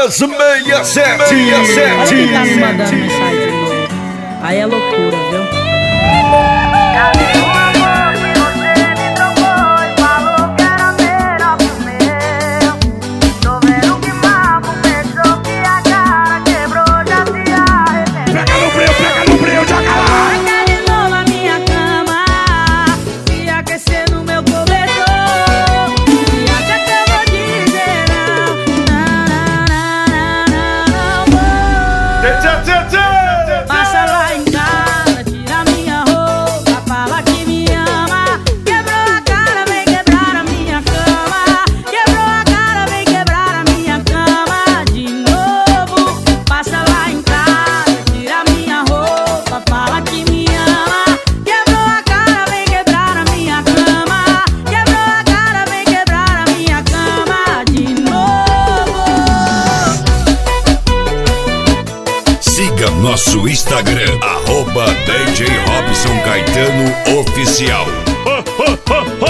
67. Olha quem tá me mandando mensagem de novo. Aí é loucura, viu? Cadê o amor que você me trocou e falou que era melhor que o meu? Tô vendo que Marco pensou que a cara quebrou, já se arrependeu. Pega no breu, joga lá. Taca de novo a minha cama, se aquecer no meu cobertor. E até que eu vou dizer não. Passa lá em casa, tira minha roupa, fala que me ama. Quebrou a cara, vem quebrar a minha cama. Quebrou a cara, vem quebrar a minha cama de novo. Passa lá em casa, tira minha roupa, fala que me ama. Quebrou a cara, vem quebrar a minha cama. Quebrou a cara, vem quebrar a minha cama de novo. Siga nosso Instagram, @DJ Robson Caetano Oficial.